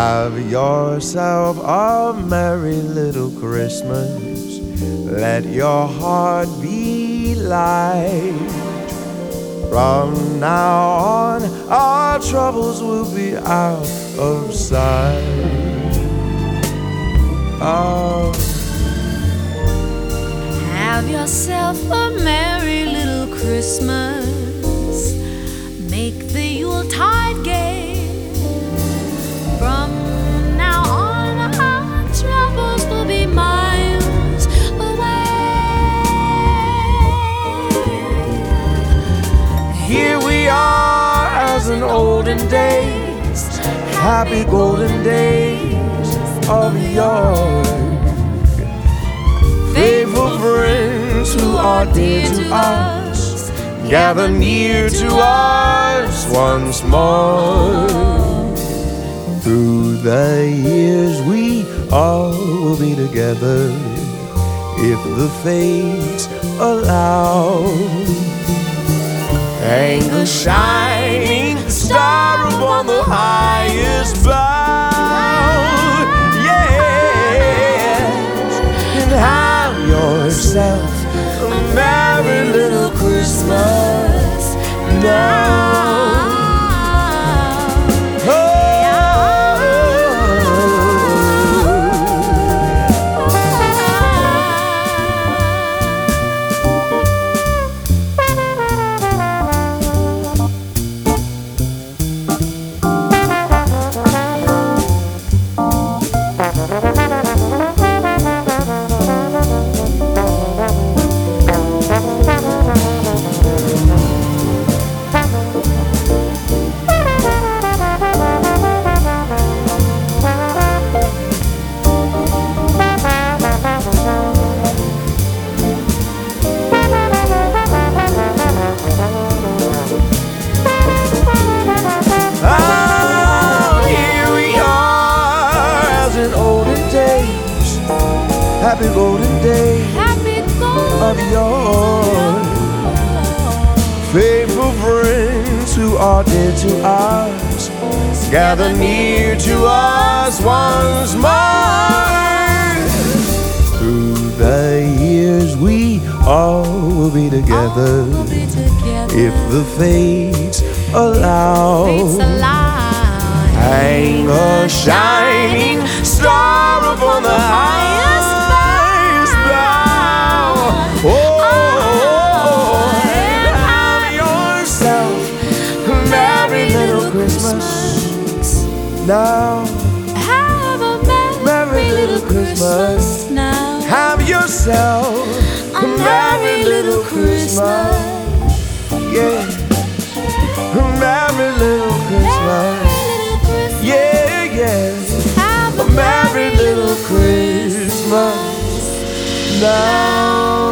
Have yourself a merry little Christmas. Let your heart be light. From now on, our troubles will be out of sight. Oh. Have yourself a merry little Christmas. Make the Yuletide gay. From now on, our troubles will be miles away. Here we are as in olden days, happy golden days of yore. Faithful friends who are dear to us, gather near to us once more. Through the years we all will be together, if the fates allow. Hang a shining star upon the highest bough. Yes, and have yourself a merry little Christmas now. Happy golden days of yore. Faithful friends who are dear to us, gather near to us once more. Through the years we all will be together, if the fates allow. Hang a shining star upon the highest bough. Oh, and have yourself a merry little Christmas now. Have a merry little Christmas now. Have yourself a merry little Christmas. Yeah, a merry little Christmas. Yeah, yeah, a merry little Christmas now.